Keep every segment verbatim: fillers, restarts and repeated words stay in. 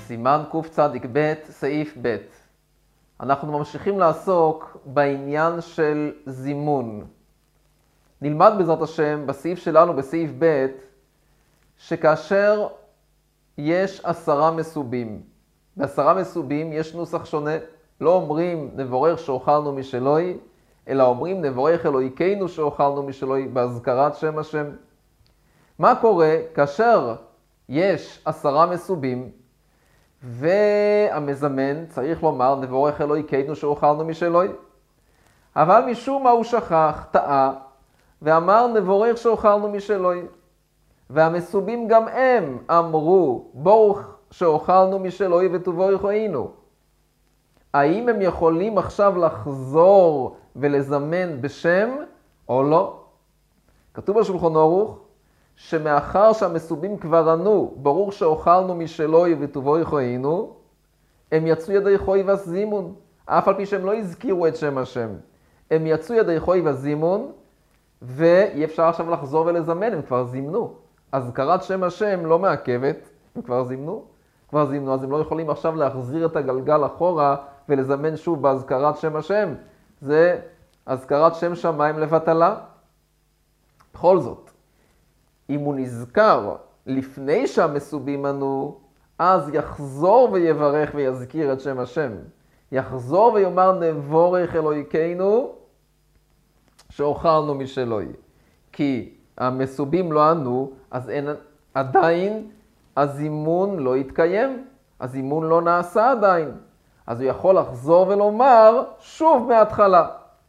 סימן קצ"ב, סעיף ב'. אנחנו ממשיכים לעסוק בעניין של זימון. נלמד בעזרת השם בסעיף שלנו, בסעיף ב', שכאשר יש עשרה מסובים, בעשרה מסובים יש נוסח שונה. לא אומרים נבורך שאוכלנו משלוי, אלא אומרים נבורך אלוהיכנו שאוכלנו משלוי, בהזכרת שם השם. מה קורה כאשר יש עשרה מסובים, והמזמן צריך לומר נבורך אלוהיכנו שאוכלנו משלוי, אבל משום מה הוא שכח, טעה, ואמר נבורך שאוכלנו משלוי, והמסובים גם הם אמרו ברוך שאוכלנו משלוי ותבורך היינו. האם הם יכולים עכשיו לחזור ולזמן בשם או לא? כתוב בשולחן ערוך שמאחר שהמסובים כבר ענו ברוך שאוכלנו משלוי ותבורך היינו, הם יצאו ידי חוי וזימון, אף על פי שהם לא הזכירו את שם השם. הם יצאו ידי חוי וזימון, ואי אפשר עכשיו לחזור ולזמן, הם כבר זימנו. הזכרת שם השם לא מעכבת, הם כבר זימנו. כבר זימנו, אז הם לא יכולים עכשיו להחזיר את הגלגל אחורה ולזמן שוב בהזכרת שם השם. זה הזכרת שם שמיים לבטלה. בכל זאת, אם הוא נזכר לפני שהמסובים ענו, אז יחזור ויברך ויזכיר את שם השם. יחזור ויאמר נבורך אלוהיכנו שאוכלנו משלוי. כי המסובים לא ענו, אז אין, עדיין הזימון לא התקיים. הזימון לא נעשה עדיין. אז הוא יכול לחזור ולומר שוב מההתחלה.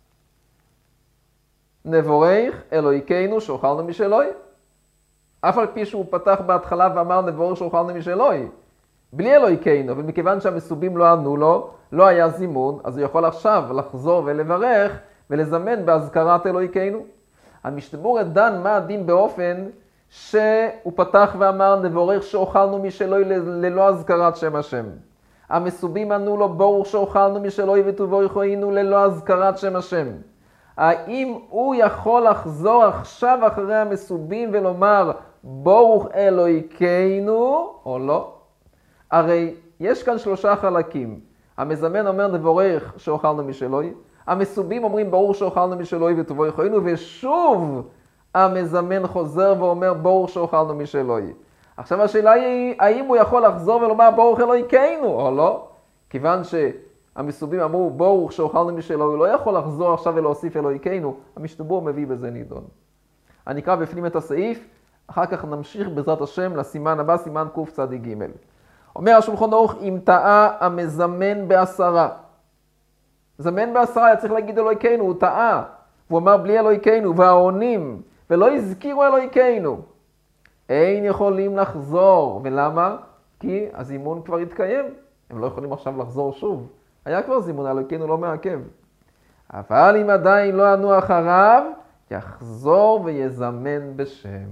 נבורך אלוהיכנו שאוכלנו משלוי. אף על פי שהוא פתח בהתחלה ואמר נבורך שאוכלנו משלוי, בלי אלוהיכנו, ומכיוון שהמסובים לא ענו לו, לא היה זימון, אז הוא יכול עכשיו לחזור ולברך ולזמן בהזכרת אלוהיכנו. המשנה ברורה דן מה הדין באופן שהוא פתח ואמר נבורך שאוכלנו משלוי ללא הזכרת שם השם. המסובים ענו לו ברוך שאוכלנו משלוי ותבורך היינו ללא הזכרת שם השם. האם הוא יכול לחזור עכשיו אחרי המסובים ולומר ברוך אלוהיכנו או לא? הרי יש כאן שלושה חלקים. המזמן אומר נבורך שאוכלנו משלוי, המסובים אומרים ברוך שאוכלנו משלוי ותבורך היינו, ושוב המזמן חוזר ואומר ברוך שאוכלנו משלוי. עכשיו השאלה היא האם הוא יכול לחזור ולומר ברוך אלוהיכנו או לא? כיוון שהמסובים אמרו ברוך שאוכלנו משלוי, הוא לא יכול לחזור עכשיו ולהוסיף אלוהיכנו. המשנה ברורה מביא בזה נידון. אני אקרא בפנים את הסעיף, אחר כך נמשיך בעזרת השם לסימן הבא, סימן קצ"ג. אומר השולחן ערוך, אם טעה המזמן בעשרה. זמן בעשרה היה צריך להגיד אלוהיכנו, הוא טעה. הוא אמר בלי אלוהיכנו, והעונים, ולא הזכירו אלוהיכנו. אין יכולים לחזור. ולמה? כי הזימון כבר התקיים. הם לא יכולים עכשיו לחזור שוב. היה כבר זימון, אלוהיכנו לא מעכב. אבל אם עדיין לא ענו אחריו, יחזור ויזמן בשם.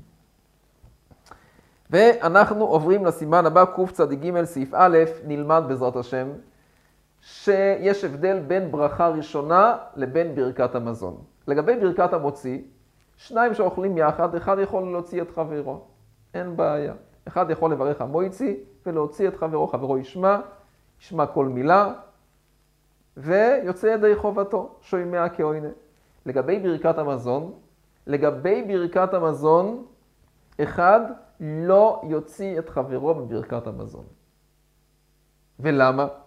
ואנחנו עוברים לסימן הבא, קצ"ג, סעיף א', נלמד בעזרת השם, שיש הבדל בין ברכה ראשונה לבין ברכת המזון. לגבי ברכת המוציא, שניים שאוכלים יחד, אחד יכול להוציא את חברו. אין בעיה. אחד יכול לברך המויצי ולהוציא את חברו, חברו ישמע, ישמע כל מילה, ויוצא ידי חובתו, שומע כאוינה. לגבי ברכת המזון, לגבי ברכת המזון, אחד לא יוציא את חברו בברכת המזון. ולמה?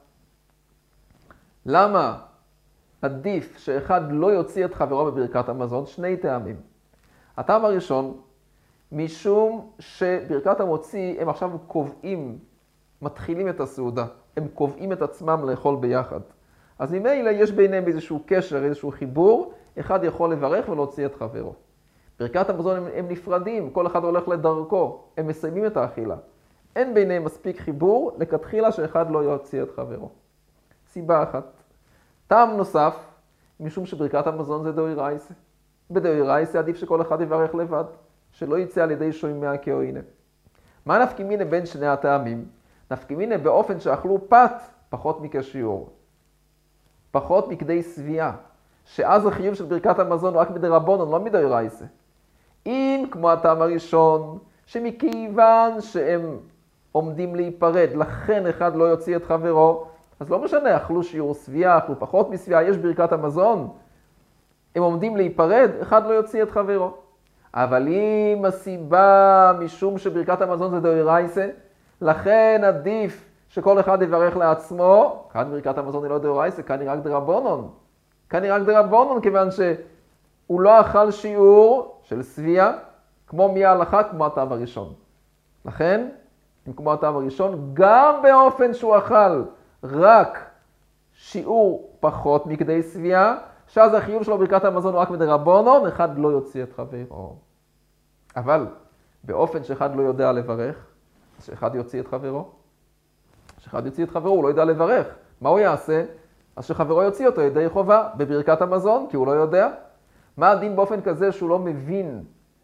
למה עדיף שאחד לא יוציא את חברו בברכת המזון? שני טעמים. הטעם הראשון, משום שברכת המוציא הם עכשיו קובעים, מתחילים את הסעודה, הם קובעים את עצמם לאכול ביחד. אז ממילא יש ביניהם איזשהו קשר, איזשהו חיבור, אחד יכול לברך ולהוציא את חברו. ברכת המזון הם, הם נפרדים, כל אחד הולך לדרכו, הם מסיימים את האכילה. אין ביניהם מספיק חיבור, לכתחילה שאחד לא יוציא את חברו. סיבה אחת. טעם נוסף, משום שברכת המזון זה דאורייתא. בדאורייתא עדיף שכל אחד יברך לבד, שלא יצא על ידי שומע כאוינה. מה נפקא מינה בין שני הטעמים? נפקא מינה באופן שאכלו פת פחות מכשיעור. פחות מכדי סביעה. שאז החיוב של ברכת המזון הוא רק מדרבנן, לא מדאורייתא. אם כמו הטעם הראשון, שמכיוון שהם עומדים להיפרד, לכן אחד לא יוציא את חברו, אז לא משנה, אכלו שיעור שביעה, אכלו פחות משביעה, יש ברכת המזון, הם עומדים להיפרד, אחד לא יוציא את חברו. אבל אם הסיבה משום שברכת המזון זה דאורייתא, לכן עדיף שכל אחד יברך לעצמו, כאן ברכת המזון היא לא דאורייתא, כאן היא רק דרבנן. כאן היא רק דרבנן, כיוון שהוא לא אכל שיעור של שביעה, כמו מההלכה, כמו הטעם הראשון. לכן, אם כמו הטעם הראשון, גם באופן שהוא אכל רק שיעור פחות מכדי שביעה, שאז החיוב שלו ברכת המזון הוא רק מדרבנן, אחד לא יוציא את חברו. אבל באופן שאחד לא יודע לברך, שאחד יוציא את חברו. שאחד יוציא את חברו, הוא לא יודע לברך. מה הוא יעשה? אז שחברו יוציא אותו ידי חובה בברכת המזון, כי הוא לא יודע. מה הדין באופן כזה שהוא לא מבין?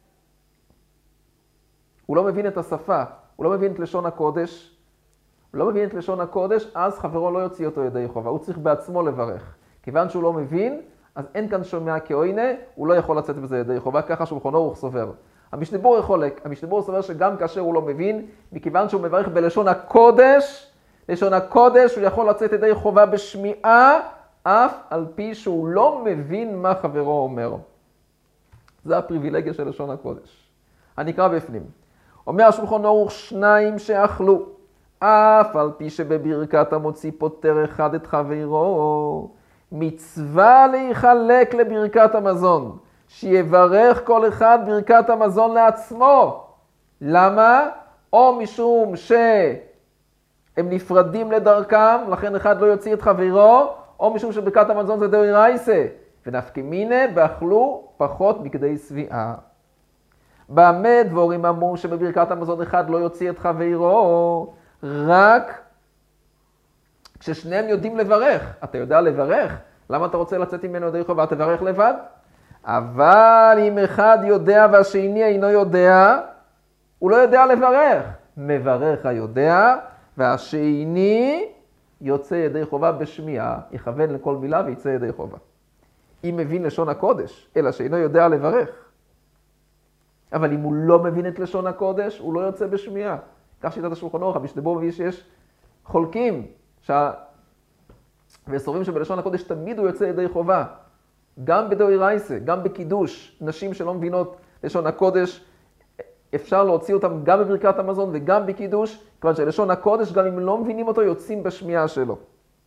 הוא לא מבין את השפה, הוא לא מבין את לשון הקודש. הוא לא מבין את לשון הקודש, אז חברו לא יוציא אותו ידי חובה. הוא צריך בעצמו לברך. כיוון שהוא לא מבין, אז אין כאן שומע כאוינה, הוא לא יכול לצאת בזה ידי חובה, ככה שולחן אורוך סובר. המשנה ברורה חולק, המשנה ברורה סובר שגם כאשר הוא לא מבין, מכיוון שהוא מברך בלשון הקודש, לשון הקודש הוא יכול לצאת ידי חובה בשמיעה, אף על פי שהוא לא מבין מה חברו אומר. זה הפריבילגיה של לשון הקודש. אני אקרא בפנים. אומר השולחן אורוך, שניים שאכלו, אף על פי שבברכת המוציא פוטר אחד את חברו, מצווה להיחלק לברכת המזון, שיברך כל אחד ברכת המזון לעצמו. למה? או משום שהם נפרדים לדרכם, לכן אחד לא יוציא את חברו, או משום שברכת המזון זה דאורייתא, ונפקא מינה באכלו פחות מכדי שביעה. במה דבורים אמרו שבברכת המזון אחד לא יוציא את חברו, רק כששניהם יודעים לברך. אתה יודע לברך? למה אתה רוצה לצאת ממנו ידי חובה? תברך לבד. אבל אם אחד יודע והשני אינו יודע, הוא לא יודע לברך. מברך היודע, והשני יוצא ידי חובה בשמיעה, יכוון לכל מילה ויצא ידי חובה. אם מבין לשון הקודש, אלא שאינו יודע לברך. אבל אם הוא לא מבין את לשון הקודש, הוא לא יוצא בשמיעה. כך שיטת השולחן אורוך, המשנה ברורה מביא שיש חולקים, שה... וסוברים שבלשון הקודש תמיד הוא יוצא ידי חובה. גם בדאורייתא, גם בקידוש, נשים שלא מבינות לשון הקודש, אפשר להוציא אותם גם בברכת המזון וגם בקידוש, כיוון שלשון הקודש, גם אם לא מבינים אותו, יוצאים בשמיעה שלו.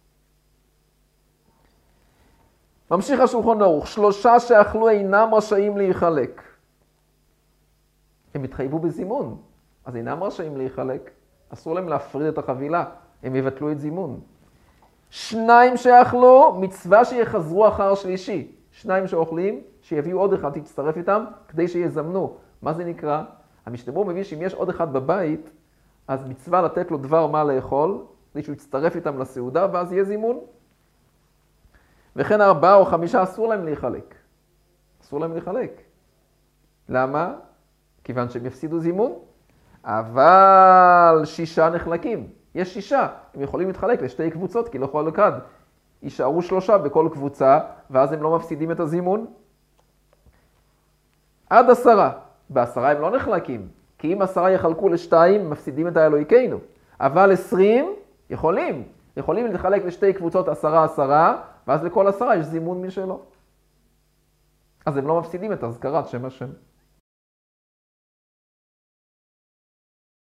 ממשיך השולחן ערוך, שלושה שאכלו אינם רשאים להיחלק. הם התחייבו בזימון, אז אינם רשאים להיחלק. אסור להם להפריד את החבילה, הם יבטלו את זימון. שניים שאכלו, מצווה שיחזרו אחר שלישי. שניים שאוכלים, שיביאו עוד אחד, תצטרף איתם, כדי שיזמנו. מה זה נקרא? המשנה ברורה מביא שאם יש עוד אחד בבית, אז מצווה לתת לו דבר מה לאכול, כדי שהוא יצטרף איתם לסעודה, ואז יהיה זימון. וכן ארבעה או חמישה אסור להם להיחלק. אסור להם להיחלק. למה? כיוון שהם יפסידו זימון. אבל שישה נחלקים. יש שישה. הם יכולים להתחלק לשתי קבוצות, כי לכל אחד יישארו שלושה בכל קבוצה, ואז הם לא מפסידים את הזימון. עד עשרה. בעשרה הם לא נחלקים. כי אם עשרה יחלקו לשתיים, מפסידים את האלוהיכנו. אבל עשרים יכולים. יכולים להתחלק לשתי קבוצות עשרה עשרה, ואז לכל עשרה יש זימון משלו. אז הם לא מפסידים את הזכרת שם השם.